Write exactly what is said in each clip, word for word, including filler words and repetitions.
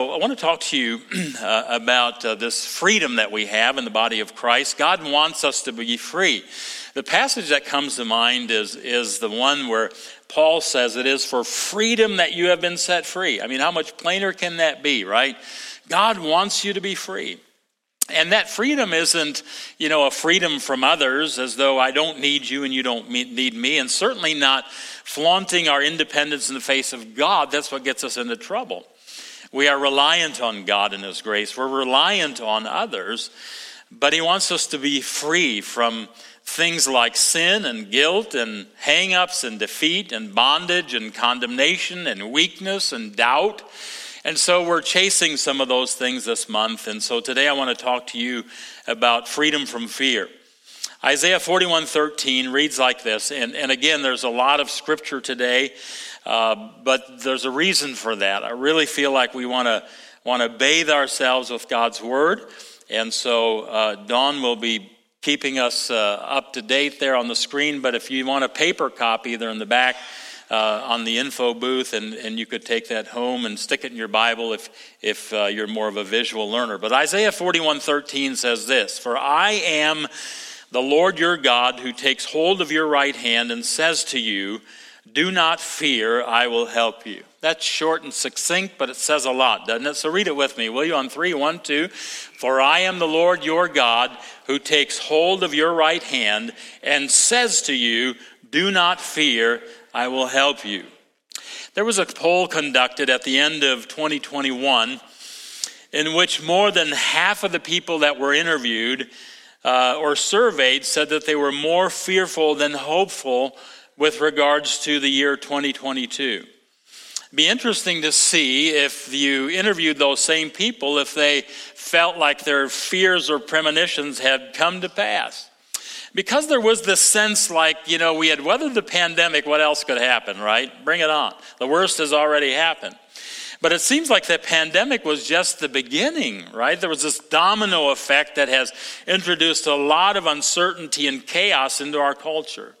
I want to talk to you uh, about uh, this freedom that we have in the body of Christ. God wants us to be free. The passage that comes to mind is, is the one where Paul says it is for freedom that you have been set free. I mean, how much plainer can that be, right? God wants you to be free. And that freedom isn't, you know, a freedom from others as though I don't need you and you don't need me, and certainly not flaunting our independence in the face of God. That's what gets us into trouble. We are reliant on God and His grace. We're reliant on others, but He wants us to be free from things like sin and guilt and hang-ups and defeat and bondage and condemnation and weakness and doubt. And so we're chasing some of those things this month. And so today I want to talk to you about freedom from fear. Isaiah forty-one thirteen reads like this. And, and again, there's a lot of scripture today, uh, but there's a reason for that. I really feel like we want to want to bathe ourselves with God's word. And so uh, Dawn will be keeping us uh, up to date there on the screen. But if you want a paper copy, they're in the back Uh, on the info booth, and, and you could take that home and stick it in your Bible if if uh, you're more of a visual learner. But Isaiah forty-one thirteen says this, "For I am the Lord your God who takes hold of your right hand and says to you, do not fear, I will help you." That's short and succinct, but it says a lot, doesn't it? So read it with me, will you, on three, one, two. "For I am the Lord your God who takes hold of your right hand and says to you, do not fear, I will help you." There was a poll conducted at the end of twenty twenty-one in which more than half of the people that were interviewed uh, or surveyed said that they were more fearful than hopeful with regards to the year twenty twenty-two. Be interesting to see if you interviewed those same people, if they felt like their fears or premonitions had come to pass. Because there was this sense like, you know, we had weathered the pandemic, what else could happen, right? Bring it on. The worst has already happened. But it seems like the pandemic was just the beginning, right? There was this domino effect that has introduced a lot of uncertainty and chaos into our culture.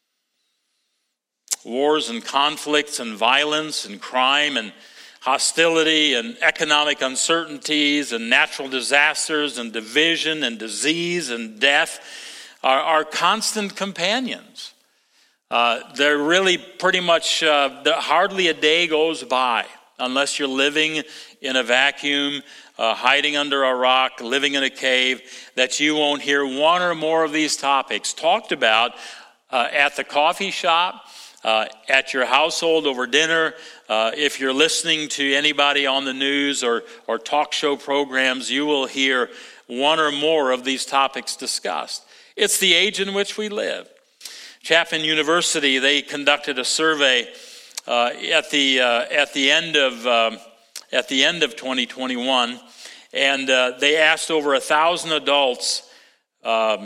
Wars and conflicts and violence and crime and hostility and economic uncertainties and natural disasters and division and disease and death are our constant companions. Uh, they're really pretty much, uh, hardly a day goes by unless you're living in a vacuum, uh, hiding under a rock, living in a cave, that you won't hear one or more of these topics talked about uh, at the coffee shop, uh, at your household over dinner. Uh, if you're listening to anybody on the news or, or talk show programs, you will hear one or more of these topics discussed. It's the age in which we live. Chapman University, they conducted a survey uh, at the uh, at the end of um, at the end of twenty twenty-one, and uh, they asked over a thousand adults. Um,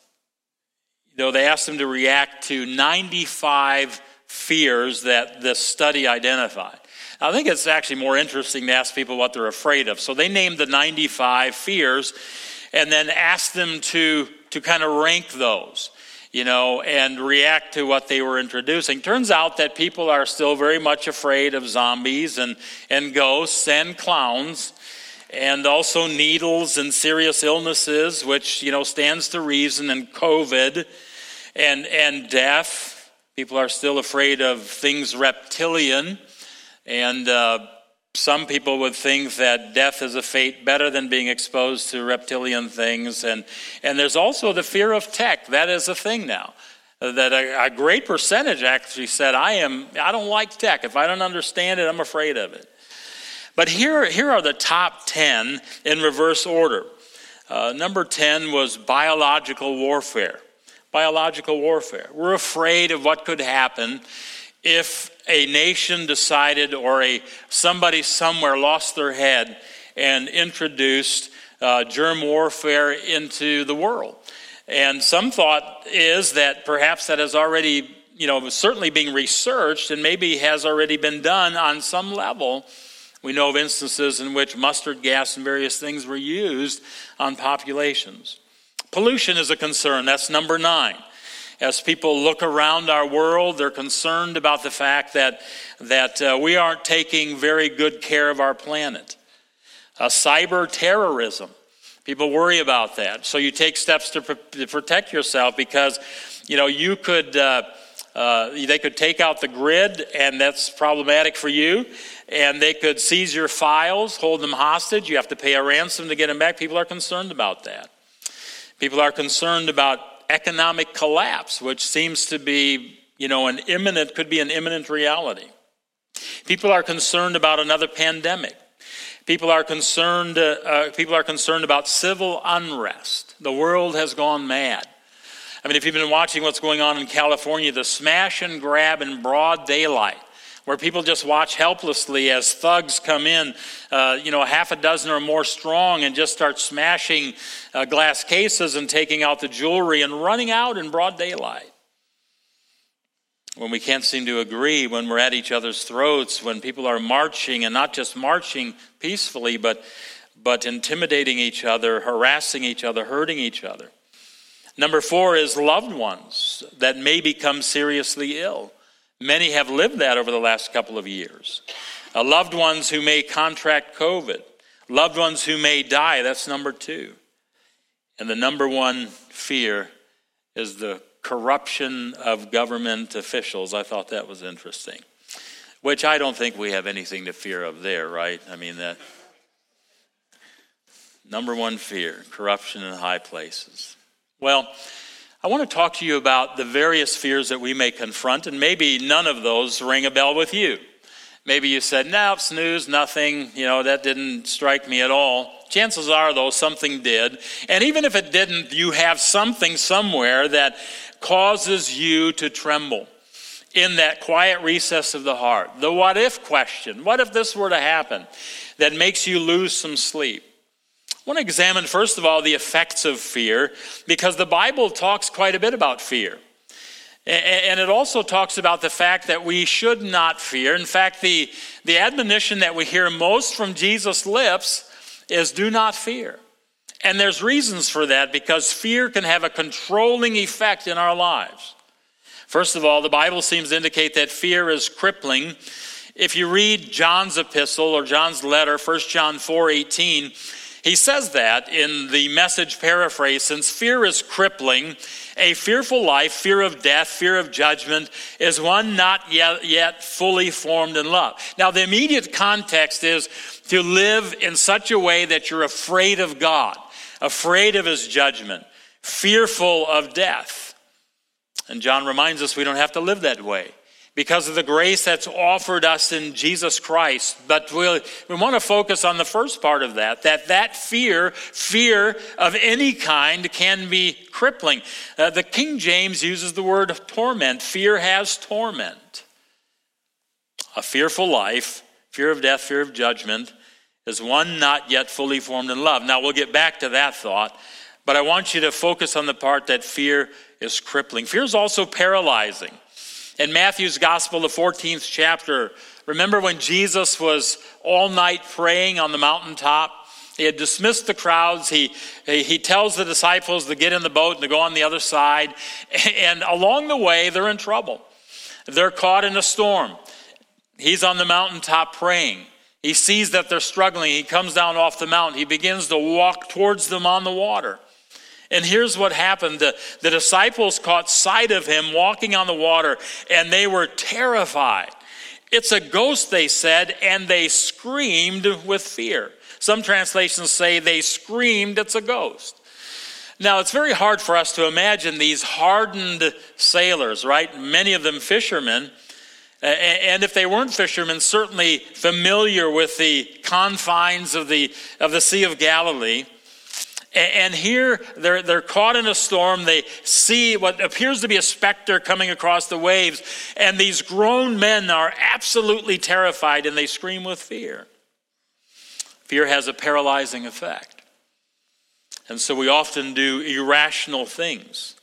you know, they asked them to react to ninety-five fears that this study identified. Now, I think it's actually more interesting to ask people what they're afraid of. So they named the ninety-five fears, and then asked them to. to kind of rank those, you know, and react to what they were introducing. Turns out that people are still very much afraid of zombies and, and ghosts and clowns, and also needles and serious illnesses, which, you know, stands to reason, and COVID and, and death. People are still afraid of things reptilian, and uh, some people would think that death is a fate better than being exposed to reptilian things. And, and there's also the fear of tech. That is a thing now. That a, a great percentage actually said, I am, I don't like tech. If I don't understand it, I'm afraid of it. But here, here are the top ten in reverse order. Uh, number ten was biological warfare. Biological warfare. We're afraid of what could happen if a nation decided, or a somebody somewhere lost their head and introduced uh, germ warfare into the world. And some thought is that perhaps that has already, you know, certainly being researched and maybe has already been done on some level. We know of instances in which mustard gas and various things were used on populations. Pollution is a concern. That's number nine. As people look around our world, they're concerned about the fact that, that uh, we aren't taking very good care of our planet. Uh, cyber terrorism. People worry about that. So you take steps to, pr- to protect yourself because, you know, you could, uh, uh, they could take out the grid, and that's problematic for you. And they could seize your files, hold them hostage. You have to pay a ransom to get them back. People are concerned about that. People are concerned about economic collapse, which seems to be, you know, an imminent, could be an imminent reality. People are concerned about another pandemic. People are concerned. Uh, uh, people are concerned about civil unrest. The world has gone mad. I mean, if you've been watching what's going on in California, the smash and grab in broad daylight, where people just watch helplessly as thugs come in, uh, you know, half a dozen or more strong, and just start smashing uh, glass cases and taking out the jewelry and running out in broad daylight. When we can't seem to agree, when we're at each other's throats, when people are marching, and not just marching peacefully, but, but intimidating each other, harassing each other, hurting each other. Number four is loved ones that may become seriously ill. Many have lived that over the last couple of years. Uh, loved ones who may contract COVID. Loved ones who may die. That's number two. And the number one fear is the corruption of government officials. I thought that was interesting. Which I don't think we have anything to fear of there, right? I mean, that number one fear, corruption in high places. Well, I want to talk to you about the various fears that we may confront, and maybe none of those ring a bell with you. Maybe you said, no, snooze, nothing, you know, that didn't strike me at all. Chances are, though, something did. And even if it didn't, you have something somewhere that causes you to tremble in that quiet recess of the heart. The what if question. What if this were to happen? That makes you lose some sleep. I want to examine, first of all, the effects of fear, because the Bible talks quite a bit about fear. And it also talks about the fact that we should not fear. In fact, the, the admonition that we hear most from Jesus' lips is do not fear. And there's reasons for that, because fear can have a controlling effect in our lives. First of all, the Bible seems to indicate that fear is crippling. If you read John's epistle or John's letter, First John four eighteen, he says that in the Message paraphrase, since fear is crippling, a fearful life, fear of death, fear of judgment, is one not yet, yet fully formed in love. Now, the immediate context is to live in such a way that you're afraid of God, afraid of his judgment, fearful of death. And John reminds us we don't have to live that way because of the grace that's offered us in Jesus Christ. But we'll, we want to focus on the first part of that, that that fear, fear of any kind can be crippling. Uh, the King James uses the word torment. Fear has torment. A fearful life, fear of death, fear of judgment, is one not yet fully formed in love. Now, we'll get back to that thought, but I want you to focus on the part that fear is crippling. Fear is also paralyzing. In Matthew's Gospel, the fourteenth chapter, remember when Jesus was all night praying on the mountaintop? He had dismissed the crowds. He, he tells the disciples to get in the boat and to go on the other side. And along the way, they're in trouble. They're caught in a storm. He's on the mountaintop praying. He sees that they're struggling. He comes down off the mountain. He begins to walk towards them on the water. And here's what happened. The, the disciples caught sight of him walking on the water, and they were terrified. It's a ghost, they said, and they screamed with fear. Some translations say they screamed, it's a ghost. Now, it's very hard for us to imagine these hardened sailors, right? Many of them fishermen. And if they weren't fishermen, certainly familiar with the confines of the, of the Sea of Galilee. And here they're, they're caught in a storm. They see what appears to be a specter coming across the waves. And these grown men are absolutely terrified, and they scream with fear. Fear has a paralyzing effect. And so we often do irrational things.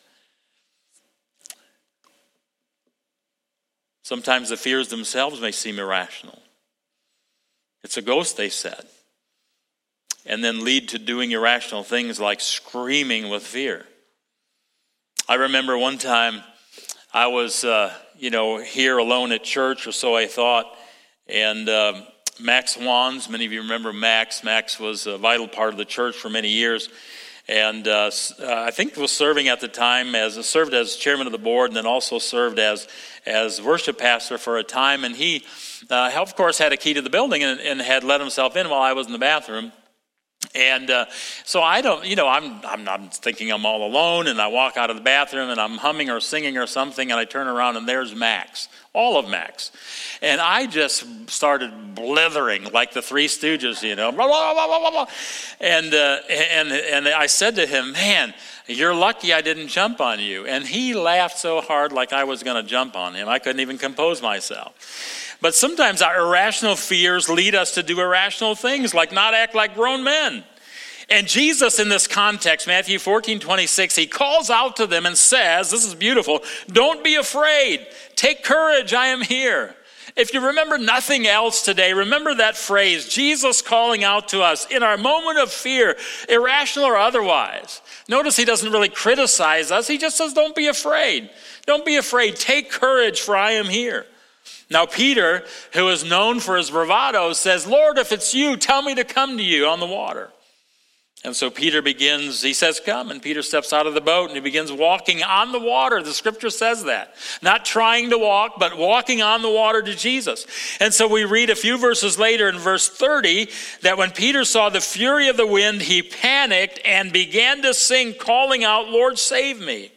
Sometimes the fears themselves may seem irrational. It's a ghost, they said. And then lead to doing irrational things like screaming with fear. I remember one time I was, uh, you know, here alone at church, or so I thought, and uh, Max Wands. Many of you remember Max. Max was a vital part of the church for many years. And uh, uh, I think was serving at the time as served as chairman of the board, and then also served as as worship pastor for a time. And he, uh, of course, had a key to the building and, and had let himself in while I was in the bathroom. And uh, so I don't, you know, I'm, I'm I'm thinking I'm all alone, and I walk out of the bathroom and I'm humming or singing or something, and I turn around and there's Max, all of Max. And I just started blithering like the Three Stooges, you know, blah, blah, blah, blah, blah. And, uh, and, and I said to him, man, you're lucky I didn't jump on you. And he laughed so hard like I was going to jump on him. I couldn't even compose myself. But sometimes our irrational fears lead us to do irrational things, like not act like grown men. And Jesus, in this context, Matthew fourteen twenty-six, he calls out to them and says, this is beautiful, don't be afraid. Take courage, I am here. If you remember nothing else today, remember that phrase, Jesus calling out to us in our moment of fear, irrational or otherwise. Notice he doesn't really criticize us. He just says, don't be afraid. Don't be afraid. Take courage, for I am here. Now, Peter, who is known for his bravado, says, Lord, if it's you, tell me to come to you on the water. And so Peter begins, he says, come. And Peter steps out of the boat and he begins walking on the water. The scripture says that. Not trying to walk, but walking on the water to Jesus. And so we read a few verses later in verse thirty that when Peter saw the fury of the wind, he panicked and began to sing, calling out, Lord, save me.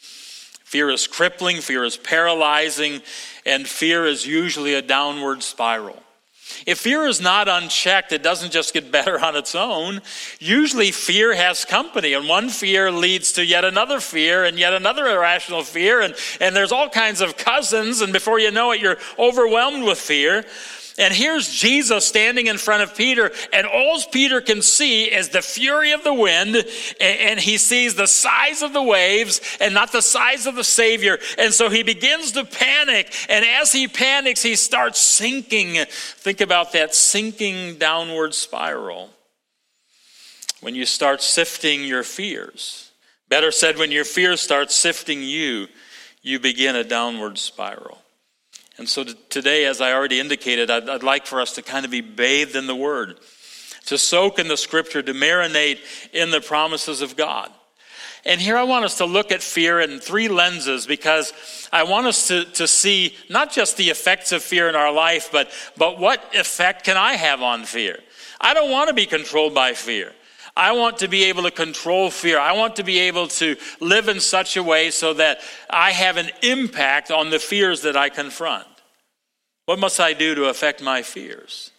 Fear is crippling, fear is paralyzing, and fear is usually a downward spiral. If fear is not unchecked, it doesn't just get better on its own. Usually fear has company, and one fear leads to yet another fear and yet another irrational fear, and, and there's all kinds of cousins, and before you know it, you're overwhelmed with fear. And here's Jesus standing in front of Peter, and all Peter can see is the fury of the wind, and he sees the size of the waves and not the size of the Savior. And so he begins to panic, and as he panics, he starts sinking. Think about that sinking downward spiral. When you start sifting your fears, better said, when your fears start sifting you, you begin a downward spiral. And so today, as I already indicated, I'd, I'd like for us to kind of be bathed in the Word, to soak in the Scripture, to marinate in the promises of God. And here I want us to look at fear in three lenses, because I want us to, to see not just the effects of fear in our life, but, but what effect can I have on fear? I don't want to be controlled by fear. I want to be able to control fear. I want to be able to live in such a way so that I have an impact on the fears that I confront. What must I do to affect my fears?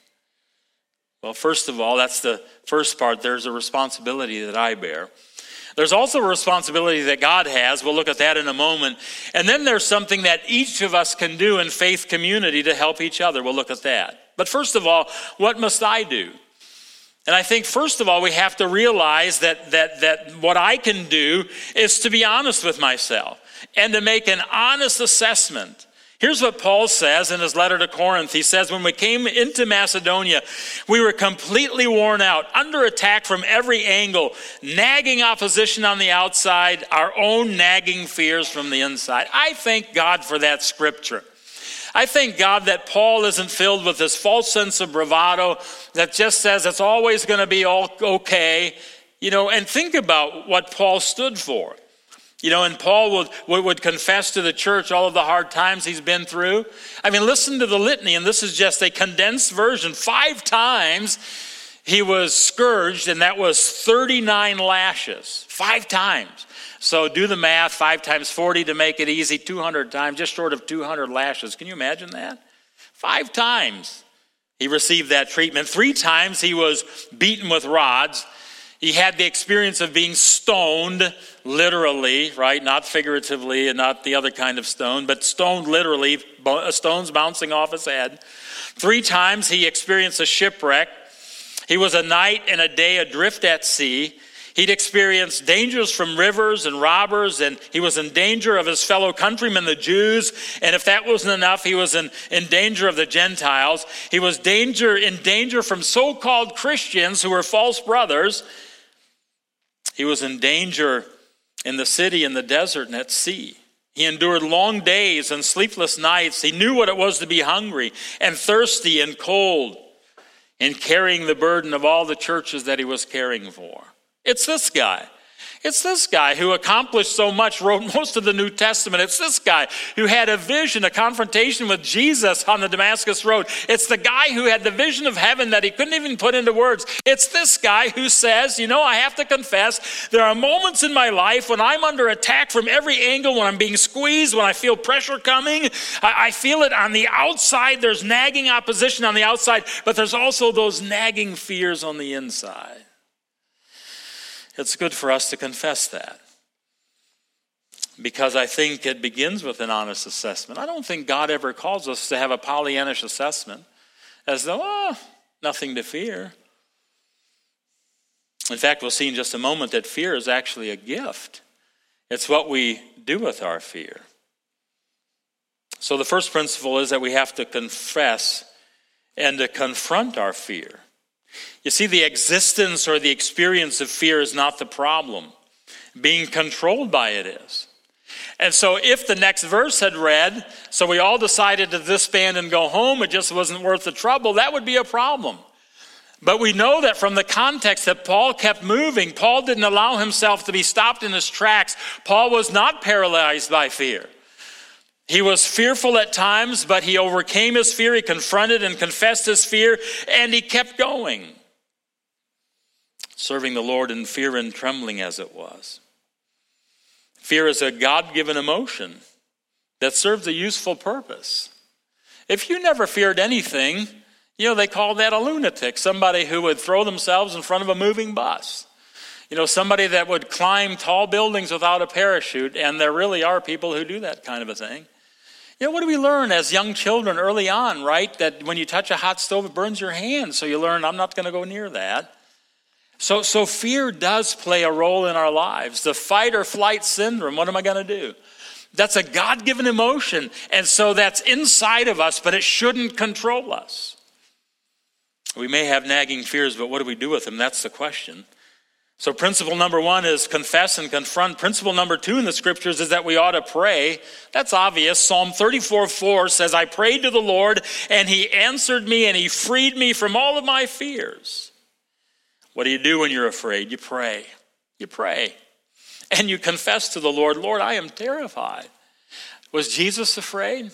Well, first of all, that's the first part. There's a responsibility that I bear. There's also a responsibility that God has. We'll look at that in a moment. And then there's something that each of us can do in faith community to help each other. We'll look at that. But first of all, what must I do? And I think, first of all, we have to realize that, that, that what I can do is to be honest with myself and to make an honest assessment. Here's what Paul says in his letter to Corinth. He says, when we came into Macedonia, we were completely worn out, under attack from every angle, nagging opposition on the outside, our own nagging fears from the inside. I thank God for that scripture. I thank God that Paul isn't filled with this false sense of bravado that just says it's always going to be all okay. You know, and think about what Paul stood for. You know, and Paul would, would, would confess to the church all of the hard times he's been through. I mean, listen to the litany, and this is just a condensed version. Five times he was scourged, and that was thirty-nine lashes. Five times. So do the math, five times forty to make it easy, two hundred times, just short of two hundred lashes. Can you imagine that? Five times he received that treatment. Three times he was beaten with rods. He had the experience of being stoned, literally, right? Not figuratively and not the other kind of stone, but stoned literally, stones bouncing off his head. Three times he experienced a shipwreck. He was a night and a day adrift at sea. He'd experienced dangers from rivers and robbers, and he was in danger of his fellow countrymen, the Jews. And if that wasn't enough, he was in, in danger of the Gentiles. He was danger in danger from so-called Christians who were false brothers. He was in danger in the city, in the desert, and at sea. He endured long days and sleepless nights. He knew what it was to be hungry and thirsty and cold. in carrying the burden of all the churches that he was caring for. It's this guy. It's this guy who accomplished so much, wrote most of the New Testament. It's this guy who had a vision, a confrontation with Jesus on the Damascus Road. It's the guy who had the vision of heaven that he couldn't even put into words. It's this guy who says, you know, I have to confess, there are moments in my life when I'm under attack from every angle, when I'm being squeezed, when I feel pressure coming. I, I feel it on the outside. There's nagging opposition on the outside, but there's also those nagging fears on the inside. It's good for us to confess that, because I think it begins with an honest assessment. I don't think God ever calls us to have a Pollyannish assessment as though, oh, nothing to fear. In fact, we'll see in just a moment that fear is actually a gift. It's what we do with our fear. So the first principle is that we have to confess and to confront our fear. You see, the existence or the experience of fear is not the problem. Being controlled by it is. And so if the next verse had read, so we all decided to disband and go home, it just wasn't worth the trouble, that would be a problem. But we know that from the context that Paul kept moving. Paul didn't allow himself to be stopped in his tracks. Paul was not paralyzed by fear. He was fearful at times, but he overcame his fear. He confronted and confessed his fear, and he kept going, serving the Lord in fear and trembling as it was. Fear is a God-given emotion that serves a useful purpose. If you never feared anything, you know, they call that a lunatic, somebody who would throw themselves in front of a moving bus. You know, somebody that would climb tall buildings without a parachute, and there really are people who do that kind of a thing. You know, what do we learn as young children early on, right? That when you touch a hot stove, it burns your hand. So you learn, I'm not going to go near that. So, so fear does play a role in our lives. The fight or flight syndrome, what am I going to do? That's a God-given emotion. And so that's inside of us, but it shouldn't control us. We may have nagging fears, but what do we do with them? That's the question. So principle number one is confess and confront. Principle number two in the scriptures is that we ought to pray. That's obvious. Psalm thirty-four four says, I prayed to the Lord, and he answered me, and he freed me from all of my fears. What do you do when you're afraid? You pray. You pray. And you confess to the Lord, Lord, I am terrified. Was Jesus afraid?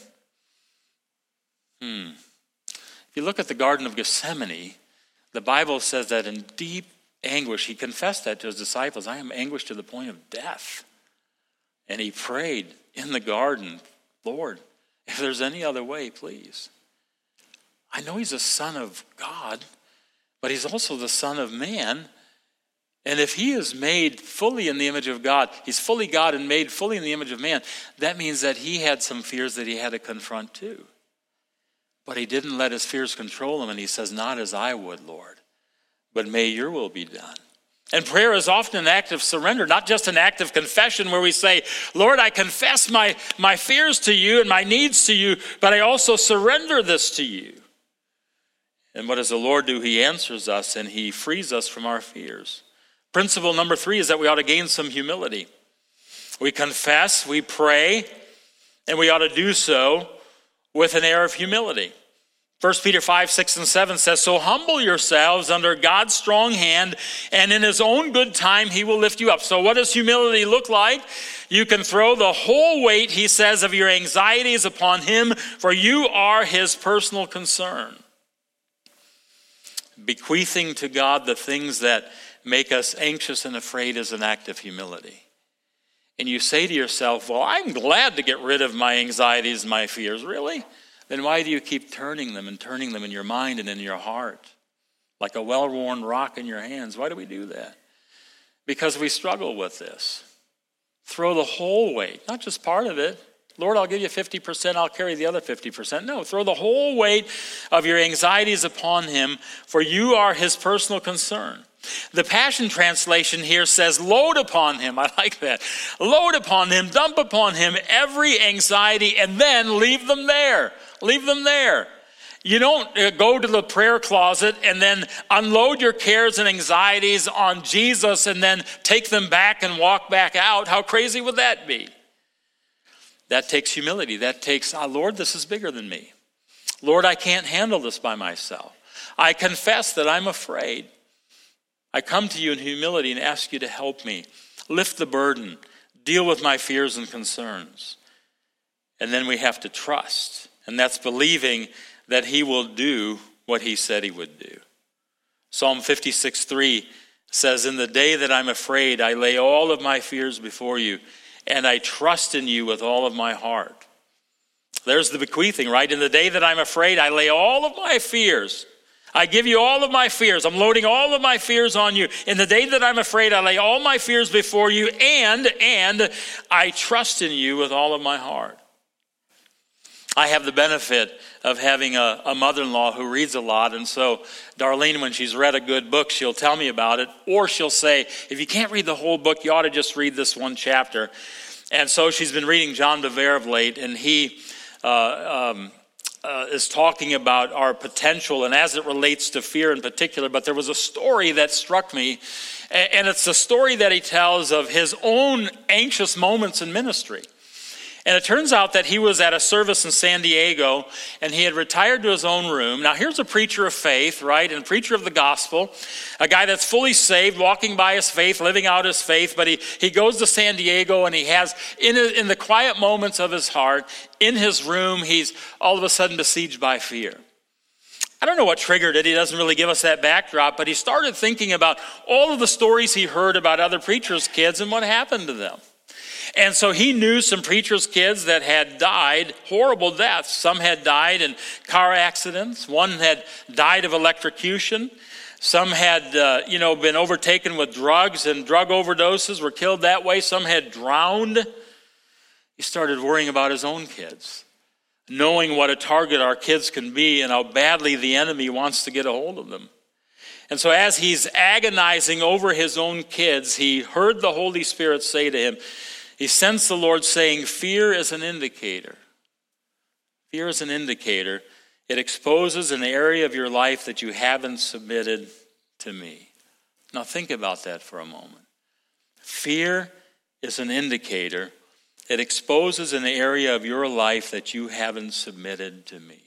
Hmm. If you look at the Garden of Gethsemane, the Bible says that in deep anguish, he confessed that to his disciples. I am anguished to the point of death. And he prayed in the garden, Lord, if there's any other way, please. I know he's a son of God, but he's also the son of man. And if he is made fully in the image of God, he's fully God and made fully in the image of man, that means that he had some fears that he had to confront too. But he didn't let his fears control him, and he says, not as I would, Lord, but may your will be done. And prayer is often an act of surrender, not just an act of confession where we say, Lord, I confess my, my fears to you and my needs to you, but I also surrender this to you. And what does the Lord do? He answers us and he frees us from our fears. Principle number three is that we ought to gain some humility. We confess, we pray, and we ought to do so with an air of humility. First Peter five, six, and seven says, so humble yourselves under God's strong hand, and in his own good time he will lift you up. So what does humility look like? You can throw the whole weight, he says, of your anxieties upon him, for you are his personal concern. Bequeathing to God the things that make us anxious and afraid is an act of humility. And you say to yourself, well, I'm glad to get rid of my anxieties and my fears. Really? Then why do you keep turning them and turning them in your mind and in your heart? Like a well-worn rock in your hands. Why do we do that? Because we struggle with this. Throw the whole weight, not just part of it. Lord, I'll give you fifty percent, I'll carry the other fifty percent. No, throw the whole weight of your anxieties upon him, for you are his personal concern. The Passion Translation here says, load upon him. I like that. Load upon him, dump upon him every anxiety, and then leave them there. Leave them there. You don't uh, go to the prayer closet and then unload your cares and anxieties on Jesus and then take them back and walk back out. How crazy would that be? That takes humility. That takes, oh, Lord, this is bigger than me. Lord, I can't handle this by myself. I confess that I'm afraid. I come to you in humility and ask you to help me. Lift the burden. Deal with my fears and concerns. And then we have to trust. And that's believing that he will do what he said he would do. Psalm fifty-six three says, in the day that I'm afraid, I lay all of my fears before you, and I trust in you with all of my heart. There's the bequeathing, right? In the day that I'm afraid, I lay all of my fears. I give you all of my fears. I'm loading all of my fears on you. In the day that I'm afraid, I lay all my fears before you, and, and I trust in you with all of my heart. I have the benefit of having a, a mother-in-law who reads a lot, and so Darlene, when she's read a good book, she'll tell me about it, or she'll say, if you can't read the whole book, you ought to just read this one chapter. And so she's been reading John Bevere of late, and he uh, um, uh, is talking about our potential, and as it relates to fear in particular, but there was a story that struck me, and it's a story that he tells of his own anxious moments in ministry. And it turns out that he was at a service in San Diego, and he had retired to his own room. Now, here's a preacher of faith, right, and a preacher of the gospel, a guy that's fully saved, walking by his faith, living out his faith, but he, he goes to San Diego, and he has, in, in the quiet moments of his heart, in his room, he's all of a sudden besieged by fear. I don't know what triggered it. He doesn't really give us that backdrop, but he started thinking about all of the stories he heard about other preachers' kids and what happened to them. And so he knew some preachers' kids that had died horrible deaths. Some had died in car accidents. One had died of electrocution. Some had, uh, you know, been overtaken with drugs and drug overdoses, were killed that way. Some had drowned. He started worrying about his own kids, knowing what a target our kids can be and how badly the enemy wants to get a hold of them. And so as he's agonizing over his own kids, he heard the Holy Spirit say to him, he sensed the Lord saying, fear is an indicator. Fear is an indicator. It exposes an area of your life that you haven't submitted to me. Now think about that for a moment. Fear is an indicator. It exposes an area of your life that you haven't submitted to me.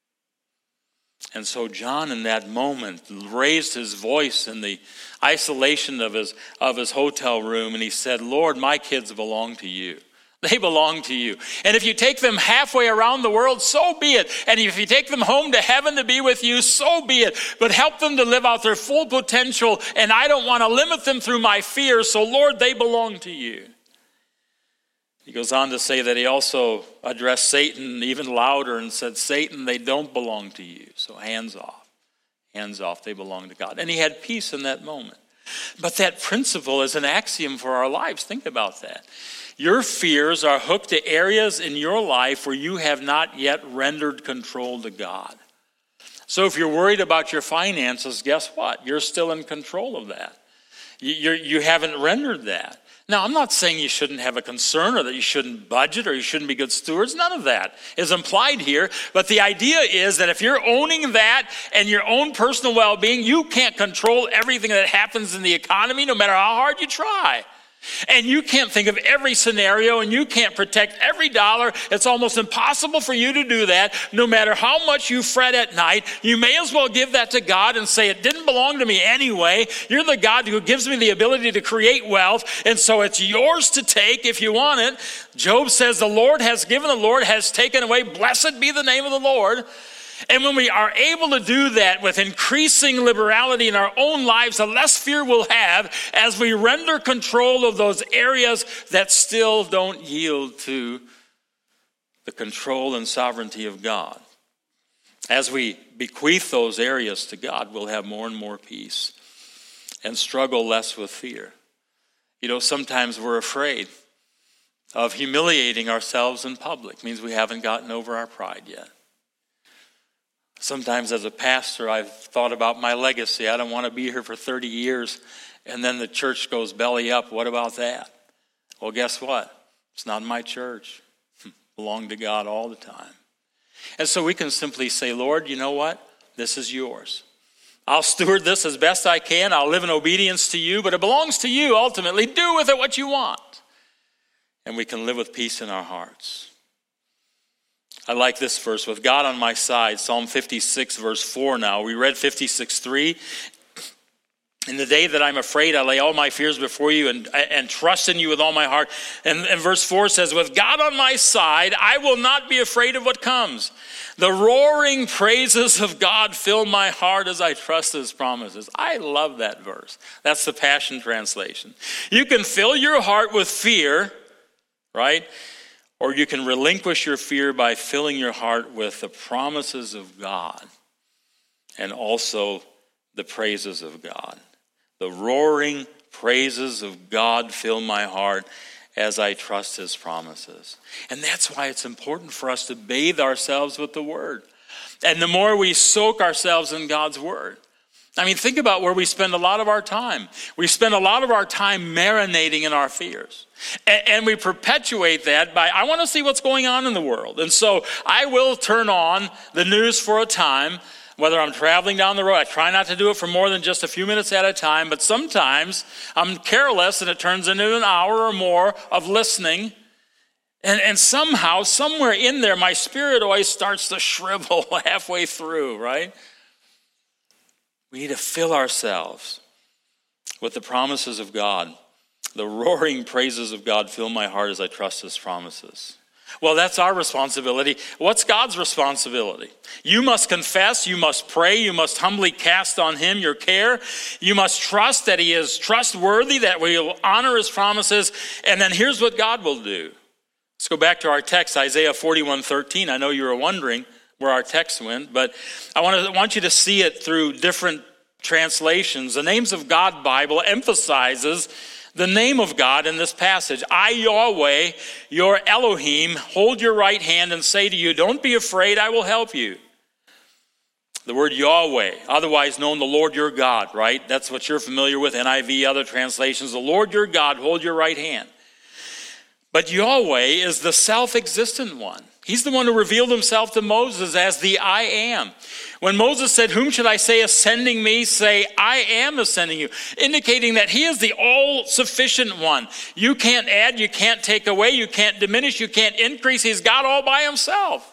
And so John in that moment raised his voice in the isolation of his, of his hotel room, and he said, Lord, my kids belong to you. They belong to you. And if you take them halfway around the world, so be it. And if you take them home to heaven to be with you, so be it. But help them to live out their full potential, and I don't want to limit them through my fear, so Lord, they belong to you. He goes on to say that he also addressed Satan even louder and said, Satan, they don't belong to you. So hands off. Hands off. They belong to God. And he had peace in that moment. But that principle is an axiom for our lives. Think about that. Your fears are hooked to areas in your life where you have not yet rendered control to God. So if you're worried about your finances, guess what? You're still in control of that. You, you're, you haven't rendered that. Now, I'm not saying you shouldn't have a concern or that you shouldn't budget or you shouldn't be good stewards. None of that is implied here. But the idea is that if you're owning that and your own personal well-being, you can't control everything that happens in the economy no matter how hard you try. And you can't think of every scenario and you can't protect every dollar. It's almost impossible for you to do that. No matter how much you fret at night, you may as well give that to God and say, it didn't belong to me anyway. You're the God who gives me the ability to create wealth, and so it's yours to take if you want it. Job says, the Lord has given, the Lord has taken away. Blessed be the name of the Lord. And when we are able to do that with increasing liberality in our own lives, the less fear we'll have as we render control of those areas that still don't yield to the control and sovereignty of God. As we bequeath those areas to God, we'll have more and more peace and struggle less with fear. You know, sometimes we're afraid of humiliating ourselves in public. It means we haven't gotten over our pride yet. Sometimes as a pastor, I've thought about my legacy. I don't want to be here for thirty years, and then the church goes belly up. What about that? Well, guess what? It's not my church. It belongs to God all the time. And so we can simply say, Lord, you know what? This is yours. I'll steward this as best I can. I'll live in obedience to you, but it belongs to you ultimately. Do with it what you want. And we can live with peace in our hearts. I like this verse, with God on my side, Psalm fifty-six, verse four now. We read fifty-six, three. In the day that I'm afraid, I lay all my fears before you and, and trust in you with all my heart. And, and verse four says, with God on my side, I will not be afraid of what comes. The roaring praises of God fill my heart as I trust his promises. I love that verse. That's the Passion Translation. You can fill your heart with fear, right? Or you can relinquish your fear by filling your heart with the promises of God and also the praises of God. The roaring praises of God fill my heart as I trust his promises. And that's why it's important for us to bathe ourselves with the word. And the more we soak ourselves in God's word. I mean, think about where we spend a lot of our time. We spend a lot of our time marinating in our fears. And, and we perpetuate that by, I want to see what's going on in the world. And so I will turn on the news for a time. Whether I'm traveling down the road, I try not to do it for more than just a few minutes at a time, but sometimes I'm careless and it turns into an hour or more of listening. And, and somehow, somewhere in there, my spirit always starts to shrivel halfway through, right? We need to fill ourselves with the promises of God. The roaring praises of God fill my heart as I trust his promises. Well, that's our responsibility. What's God's responsibility? You must confess, you must pray, you must humbly cast on him your care. You must trust that he is trustworthy, that we will honor his promises. And then here's what God will do. Let's go back to our text, Isaiah forty-one thirteen. I know you were wondering where our text went, but I want, to, I want you to see it through different translations. The Names of God Bible emphasizes the name of God in this passage. I, Yahweh, your Elohim, hold your right hand and say to you, don't be afraid, I will help you. The word Yahweh, otherwise known the Lord your God, right? That's what you're familiar with, N I V, other translations. The Lord your God, hold your right hand. But Yahweh is the self-existent one. He's the one who revealed himself to Moses as the I am. When Moses said, whom should I say is sending me? Say, I am is sending you. Indicating that he is the all-sufficient one. You can't add, you can't take away, you can't diminish, you can't increase. He's God all by himself.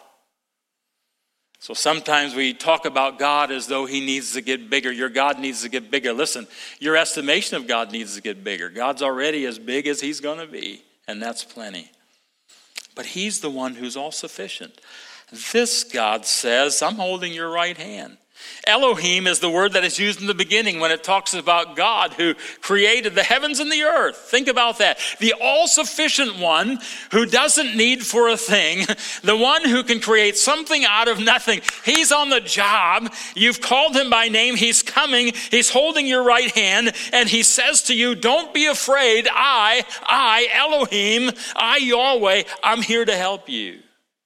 So sometimes we talk about God as though he needs to get bigger. Your God needs to get bigger. Listen, your estimation of God needs to get bigger. God's already as big as he's going to be, and that's plenty. But he's the one who's all sufficient. This, God says, I'm holding your right hand. Elohim is the word that is used in the beginning when it talks about God who created the heavens and the earth. Think about that. The all-sufficient one who doesn't need for a thing. The one who can create something out of nothing. He's on the job. You've called him by name. He's coming. He's holding your right hand. And he says to you, don't be afraid. I, I, Elohim, I, Yahweh, I'm here to help you.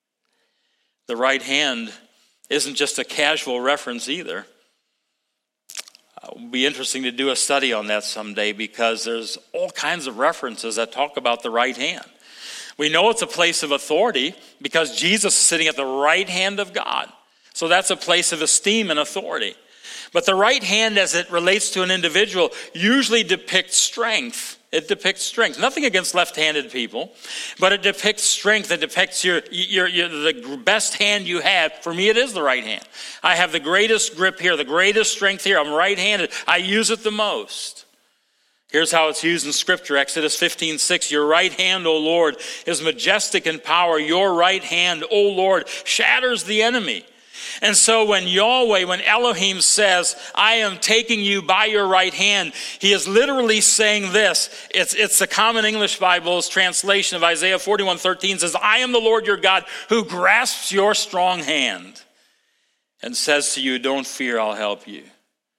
The right hand isn't just a casual reference either. Uh, it'll be interesting to do a study on that someday because there's all kinds of references that talk about the right hand. We know it's a place of authority because Jesus is sitting at the right hand of God. So that's a place of esteem and authority. But the right hand as it relates to an individual usually depicts strength. It depicts strength. Nothing against left-handed people, but it depicts strength. It depicts your, your, your, the best hand you have. For me, it is the right hand. I have the greatest grip here, the greatest strength here. I'm right-handed. I use it the most. Here's how it's used in Scripture. Exodus fifteen six. Your right hand, O Lord, is majestic in power. Your right hand, O Lord, shatters the enemy. And so when Yahweh, when Elohim says, I am taking you by your right hand, he is literally saying this. It's, it's the Common English Bible's translation of Isaiah forty-one thirteen says, I am the Lord your God who grasps your strong hand and says to you, don't fear, I'll help you. You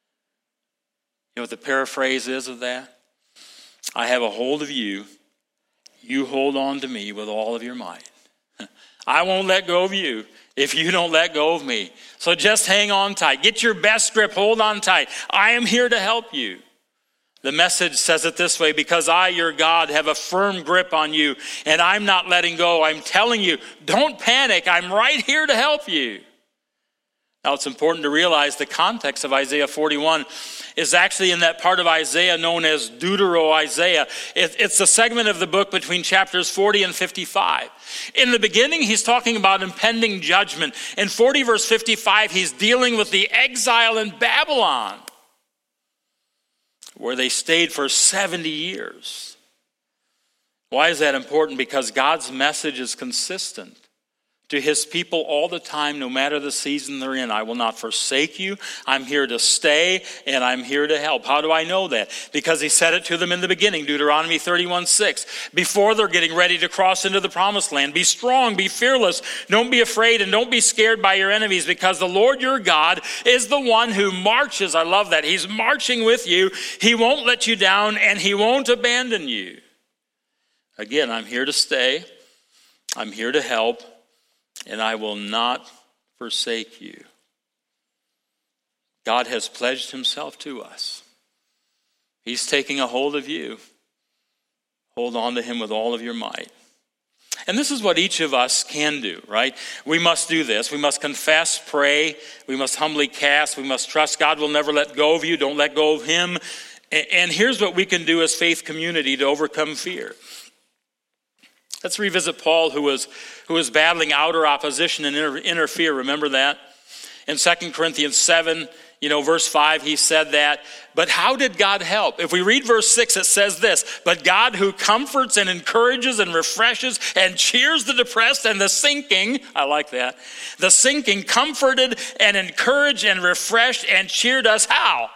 know what the paraphrase is of that? I have a hold of you. You hold on to me with all of your might. I won't let go of you if you don't let go of me. So just hang on tight. Get your best grip. Hold on tight. I am here to help you. The Message says it this way, because I, your God, have a firm grip on you, and I'm not letting go. I'm telling you, don't panic. I'm right here to help you. Now, it's important to realize the context of Isaiah forty-one is actually in that part of Isaiah known as Deutero-Isaiah. It, it's a segment of the book between chapters forty and fifty-five. In the beginning, he's talking about impending judgment. In forty verse fifty-five, he's dealing with the exile in Babylon, where they stayed for seventy years. Why is that important? Because God's message is consistent to his people all the time, no matter the season they're in. I will not forsake you. I'm here to stay, and I'm here to help. How do I know that? Because he said it to them in the beginning, Deuteronomy thirty-one six. Before they're getting ready to cross into the promised land, be strong, be fearless. Don't be afraid, and don't be scared by your enemies, because the Lord your God is the one who marches. I love that. He's marching with you. He won't let you down, and he won't abandon you. Again, I'm here to stay. I'm here to help. And I will not forsake you. God has pledged himself to us. He's taking a hold of you. Hold on to him with all of your might. And this is what each of us can do, right? We must do this. We must confess, pray. We must humbly cast. We must trust God will never let go of you. Don't let go of him. And here's what we can do as faith community to overcome fear. Let's revisit Paul, who was who was battling outer opposition and inner, inner fear. Remember that? In Second Corinthians seven, you know, verse five, he said that. But how did God help? If we read verse six, it says this: but God who comforts and encourages and refreshes and cheers the depressed and the sinking, I like that, the sinking comforted and encouraged and refreshed and cheered us. How?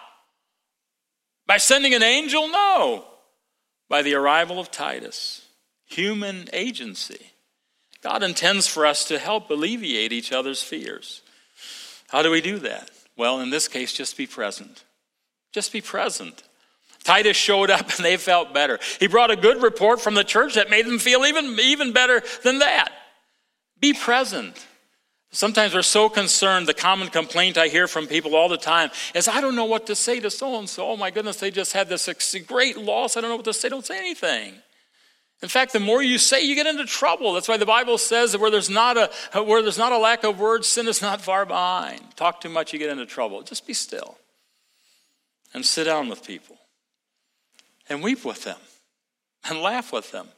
By sending an angel? No. By the arrival of Titus. Human agency. God intends for us to help alleviate each other's fears. How do we do that? Well, in this case, just be present. Just be present. Titus showed up and they felt better. He brought a good report from the church that made them feel even, even better than that. Be present. Sometimes we're so concerned. The common complaint I hear from people all the time is, I don't know what to say to so-and-so. Oh my goodness, they just had this great loss. I don't know what to say. Don't say anything. In fact, the more you say, you get into trouble. That's why the Bible says that where there's not a where there's not a lack of words, sin is not far behind. Talk too much, you get into trouble. Just be still and sit down with people and weep with them and laugh with them,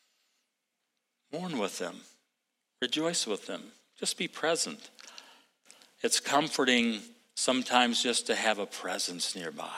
mourn with them, rejoice with them. Just be present. It's comforting sometimes just to have a presence nearby.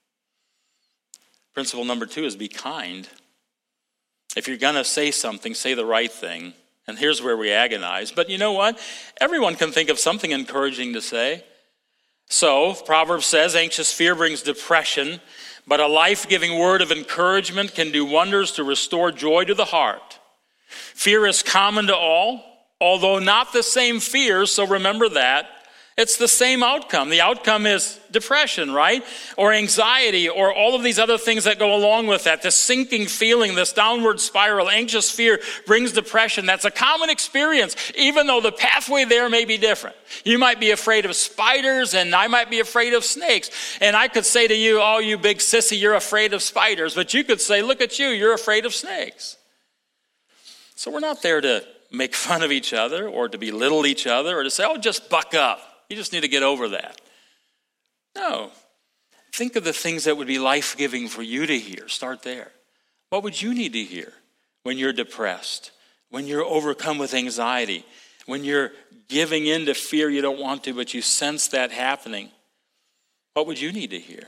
Principle number two is be kind. If you're going to say something, say the right thing. And here's where we agonize. But you know what? Everyone can think of something encouraging to say. So, Proverbs says, anxious fear brings depression, but a life-giving word of encouragement can do wonders to restore joy to the heart. Fear is common to all, although not the same fear, so remember that. It's the same outcome. The outcome is depression, right? Or anxiety, or all of these other things that go along with that. This sinking feeling, this downward spiral, anxious fear brings depression. That's a common experience, even though the pathway there may be different. You might be afraid of spiders, and I might be afraid of snakes. And I could say to you, oh, you big sissy, you're afraid of spiders. But you could say, look at you, you're afraid of snakes. So we're not there to make fun of each other or to belittle each other or to say, oh, just buck up. You just need to get over that. No. Think of the things that would be life-giving for you to hear. Start there. What would you need to hear when you're depressed, when you're overcome with anxiety, when you're giving in to fear you don't want to, but you sense that happening? What would you need to hear?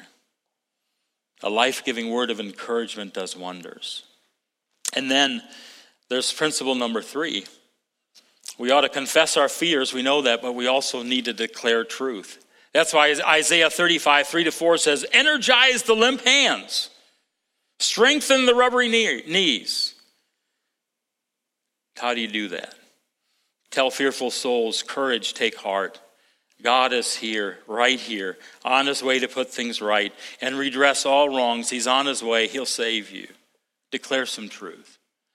A life-giving word of encouragement does wonders. And then there's principle number three. We ought to confess our fears, we know that, but we also need to declare truth. That's why Isaiah thirty-five, three to four says, energize the limp hands, strengthen the rubbery knees. How do you do that? Tell fearful souls, courage, take heart. God is here, right here, on his way to put things right and redress all wrongs. He's on his way, he'll save you. Declare some truth.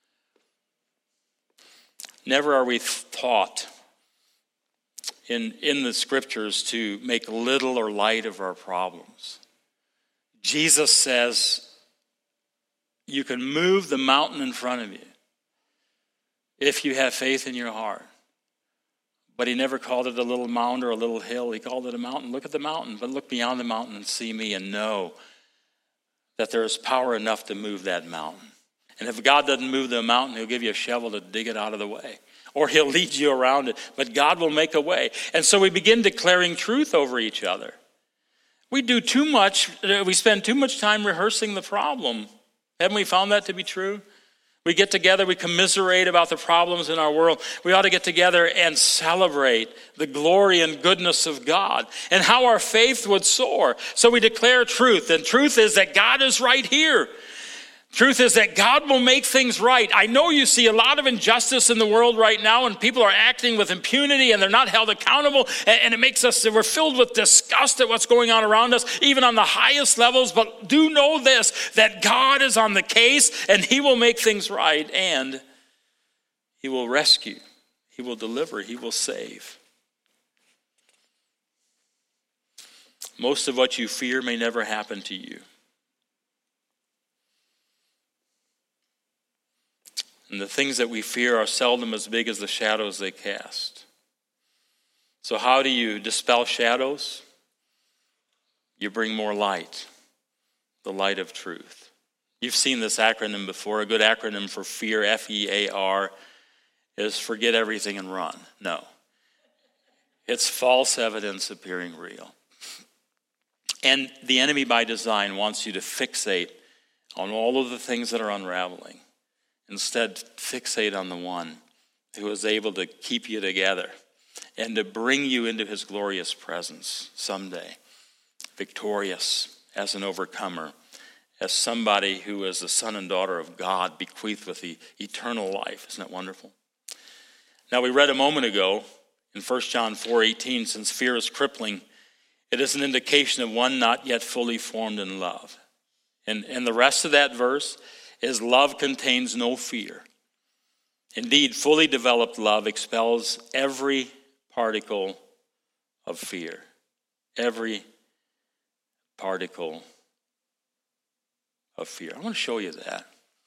Never are we taught in, in the scriptures to make little or light of our problems. Jesus says you can move the mountain in front of you if you have faith in your heart. But he never called it a little mound or a little hill. He called it a mountain. Look at the mountain, but look beyond the mountain and see me and know that there is power enough to move that mountain. And if God doesn't move the mountain, he'll give you a shovel to dig it out of the way. Or he'll lead you around it. But God will make a way. And so we begin declaring truth over each other. We do too much, we spend too much time rehearsing the problem. Haven't we found that to be true? We get together, we commiserate about the problems in our world. We ought to get together and celebrate the glory and goodness of God and how our faith would soar. So we declare truth, and truth is that God is right here. Truth is that God will make things right. I know you see a lot of injustice in the world right now, and people are acting with impunity, and they're not held accountable, and it makes us, we're filled with disgust at what's going on around us, even on the highest levels. But do know this, that God is on the case, and he will make things right, and he will rescue, he will deliver, he will save. Most of what you fear may never happen to you. And the things that we fear are seldom as big as the shadows they cast. So how do you dispel shadows? You bring more light, the light of truth. You've seen this acronym before. A good acronym for fear, F E A R, is forget everything and run. No. It's false evidence appearing real. And the enemy by design wants you to fixate on all of the things that are unraveling. Instead, fixate on the one who is able to keep you together and to bring you into his glorious presence someday, victorious as an overcomer, as somebody who is the son and daughter of God, bequeathed with the eternal life. Isn't that wonderful? Now, we read a moment ago in First John four eighteen, since fear is crippling, it is an indication of one not yet fully formed in love. And, and the rest of that verse is love contains no fear. Indeed, fully developed love expels every particle of fear. Every particle of fear. I want to show you that.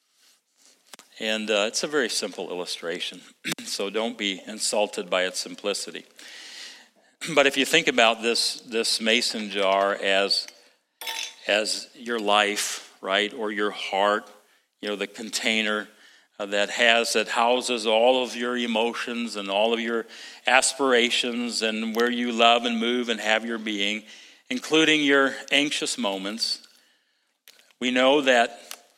And uh, it's a very simple illustration, so don't be insulted by its simplicity. But if you think about this, this mason jar as, as your life, right, or your heart, you know, the container uh, that has, that houses all of your emotions and all of your aspirations and where you love and move and have your being, including your anxious moments. We know that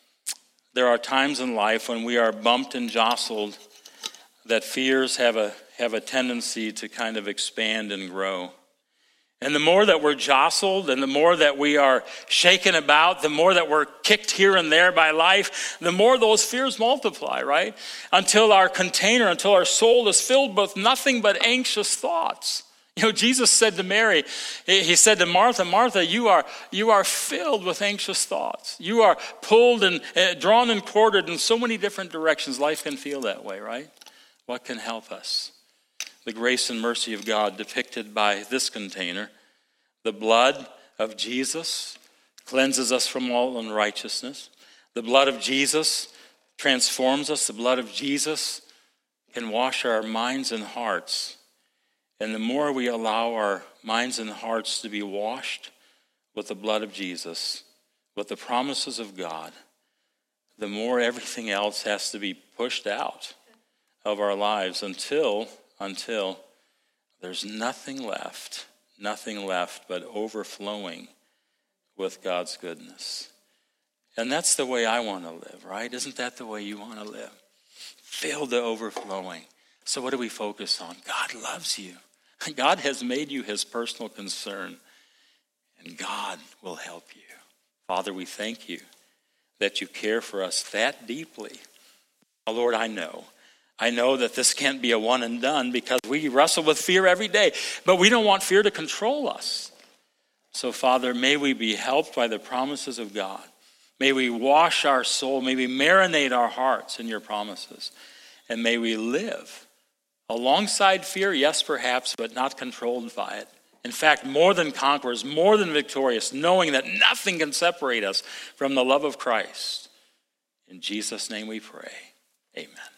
there are times in life when we are bumped and jostled that fears have a have a tendency to kind of expand and grow. And the more that we're jostled and the more that we are shaken about, the more that we're kicked here and there by life, the more those fears multiply, right? Until our container, until our soul is filled with nothing but anxious thoughts. You know, Jesus said to Mary, he said to Martha, Martha, you are you are filled with anxious thoughts. You are pulled and uh, drawn and quartered in so many different directions. Life can feel that way, right? What can help us? The grace and mercy of God depicted by this container. The blood of Jesus cleanses us from all unrighteousness. The blood of Jesus transforms us. The blood of Jesus can wash our minds and hearts. And the more we allow our minds and hearts to be washed with the blood of Jesus, with the promises of God, the more everything else has to be pushed out of our lives until, until there's nothing left, nothing left but overflowing with God's goodness. And that's the way I want to live, right? Isn't that the way you want to live? Filled to overflowing. So what do we focus on? God loves you. God has made you his personal concern, and God will help you. Father, we thank you that you care for us that deeply. Oh, Lord, I know. I know that this can't be a one and done because we wrestle with fear every day, but we don't want fear to control us. So, Father, may we be helped by the promises of God. May we wash our soul. May we marinate our hearts in your promises. And may we live alongside fear, yes, perhaps, but not controlled by it. In fact, more than conquerors, more than victorious, knowing that nothing can separate us from the love of Christ. In Jesus' name we pray. Amen.